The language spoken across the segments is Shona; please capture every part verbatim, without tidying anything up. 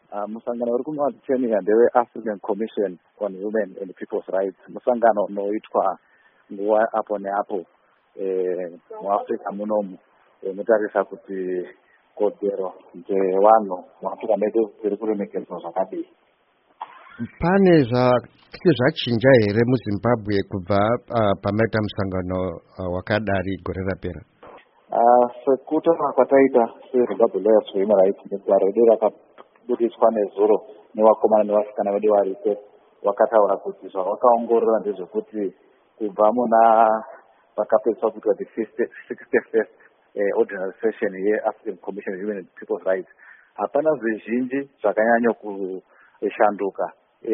Uh, musangano uri kumachenika ndewe African Commission on Women and People's Rights. Musangano unoitwa nguva apo neapo eh, muAfrica munomu inotarisa kuti kodzero dzevanhu muAfrica medu dziri kuremekedzwa zvakadii. Pane zvakati zvachinja here muZimbabwe kubva uh, pamaita musangano uh, wakadari gore rapera? Uh, sekutaura kwataita seZimbabwe Lawyers for Human Rights negwaro redu rakabudiswa nezuro nevakomana nevasikana vedu variko, vakataura kuti zvavakaongorora ndezvekuti kubva muna vakapedziswa kuitwa the sixty-first eh, ordinary session yeAfrican Commission on Human and People's Rights hapana zvizhinji zvakanyanya kushanduka.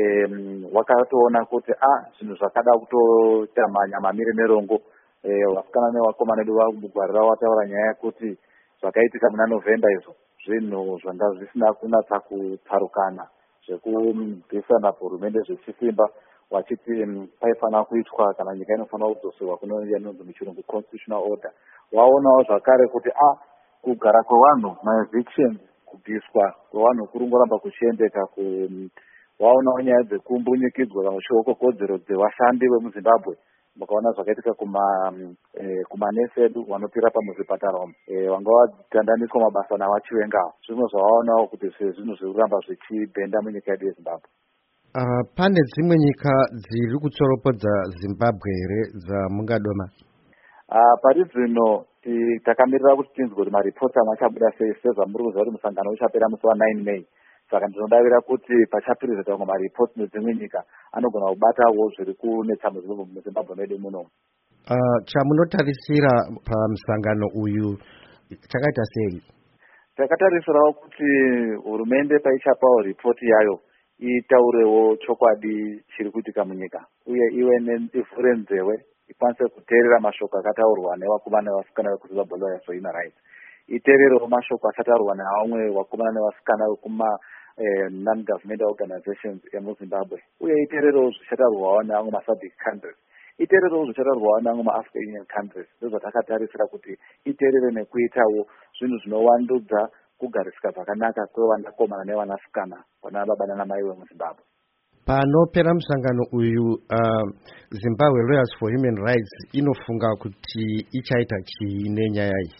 Um, wakatoona kuti ah zvinhu zvakada kutoita mamiriro merongo. Eh, vasikana nevakomana vedu mugwaro ravo vataura nyaya yekuti zvakaitika muna November izvo zvinhu zvanga zvisina kunatsa kutsarukana zvekubvisana hurumende zvechisimba wachiti paifanira kuitwa kana nyika inofanira kudzoserwa kunonzi muchirungu constitutional order. Waonawo zvakare kuti ah kugara kwevanhu maevictions kubviswa kwevanhu kuri ngoramba kuchiendeka ku waonawo nyaya dzekumbunyikidzwa kana kuchioko kodzero dzevashandi vemuZimbabwe. Mukaona zvakaitika kuma eh, kumanesi edu vanotirapa muzvipatara umu eh, vanga vatandaniswa mabasa navachivengawo. Zvimwe zvavaonawo kuti zvinhu zviri kuramba zvichibhenda munyika yedu yeZimbabwe. Uh, pane dzimwe nyika dziri kutsoropodza Zimbabwe here dzamungadoma? Uh, pari zvino takamirira kuti tinzwe kuti maripoti amwe achabuda sei sezvamuri kuziva kuti musangano uchapera musi wa9 May. Saka ndinodavira kuti pachapirizita kunge maripoti nedzimwe nyika anogona kubatawo zviri kunetsa muZimbabwe medu muno. Uh, chamunotarisira pamusangano uyu chakaita sei? Takatarisirawo kuti hurumende paichapawo ripoti yayo itaurewo chokwadi chiri kuitika munyika uye iwe ivhure nzewe ikwanise kuteerera mashoko akataurwa nevakomana nevasikana vekuZimbabwe Lawyers for Human Rights. Iteererewo mashoko akataurwa nevamwe vakomana nevasikana vekuma eh, non-governmental organizations emuZimbabwe uye iteererewo zvichataurwawo nevamwe maSADC countries. Iteererewo zvichataurwawo nevamwe maAfrican Union countries. Ndozvatakatarisa kuti iteerere nekuitawo zvinhu zvinowandudza kugarisika zvakanaka kwevanakomana nevanasikana vana baba nana mai vemuZimbabwe. Panopera musangano uyu uh, Zimbabwe Lawyers for Human Rights inofunga kuti ichaita chii nenyaya iyi?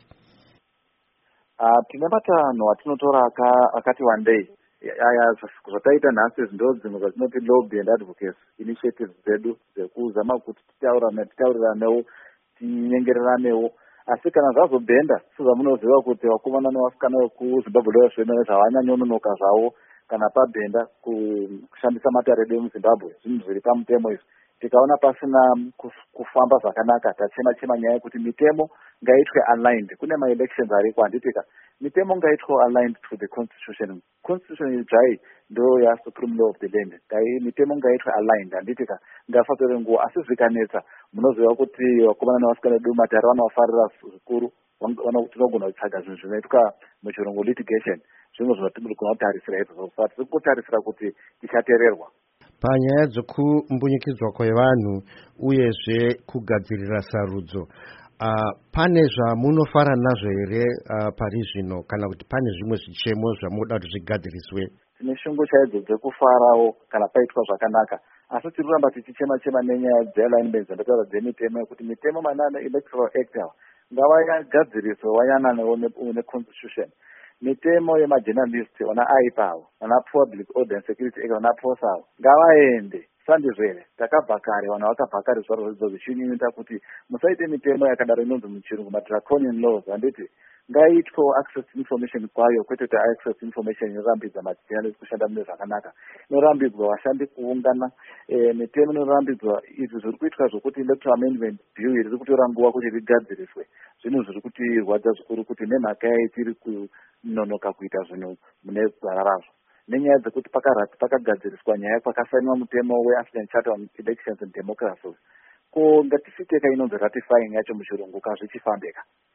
Uh, tine matanho atinotora akati wandei. Aya zvataita nhasi ndo dzimwe dzatinoti lobby and advocacy initiatives dzedu dzekuzama kuti titauriranewo tinyengereranewo. Asi kana zvazobhenda sezvamunoziva kuti vakomana nevasikana vekuZimbabwe Lawyers for Human Rights havanyanyononoka zvavo kana pabhenda kushandisa matare edu emuZimbabwe. Zvinhu zviri pamutemo izvi tikaona pasina kufamba zvakanaka tachema chema nyaya yekuti mitemo ngaitwe aligned. Kune ma-elections ariko handitika mitemo ngaitwe aligned to the constitution. Constitution idzvai ndo yaSupreme Law of the Land. Dai mitemo ngaitwe aligned handitika ngafatore nguva. Asi zvikanetsa munoziva kuti vakomana nevasikana vedu matare vanovafarira zvikuru tinogona kutsvaga zvinhu zvinoitwa muchirungu litigation. Zvimwe zvatinogona kutarisira izvo saka tiri kutarisira kuti tichateererwa. Panyaya dzekumbunyikidzwa kwevanhu uyezve kugadzirira sarudzo, uh, pane zvamunofara nazvo here uh, pari zvino kana kuti pane zvimwe zvichemo zvamunoda kuti zvigadziriswe? Tine shungu chaidzo dzekufarawo kana paitwa zvakanaka, asi tiri kuramba tichichema chema nenyaya dzealignment dzandataura dzemitemo yekuti mitemo manana electoral act awa ngavagadziriswe wayananawo neconstitution. Mitemo yemajournalist wana aipa awo wana public order and security act wana posa awo ngavaende. Sandizvo here takabva kare vanhu vakabva kare zvaro zvidzo zvichinyunyuta kuti musaite mitemo yakadaro inonzi muchirungu madraconian laws. Handiti ngaitwewo access to information kwayo, kwete kuti access to information inorambidza majournalist kushanda mune zvakanaka, inorambidzwa vashandi kuungana. E, mitemo inorambidzwa izvi zviri kuitwa zvokuti electoral amendment bill riri kutora nguva kuti rigadziriswe. Zvinhu zviri kutirwadza zvikuru kuti nemhaka yayo tiri kunonoka kuita zvinhu mune gwara razvo nenyaya dzekuti pakarati pakagadziriswa nyaya kwakasainwa mutemo weAfrican Charter on Elections and Democracy. Ko ngatisiteka inonzi ratifying yacho muchirungu kazvichifambeka.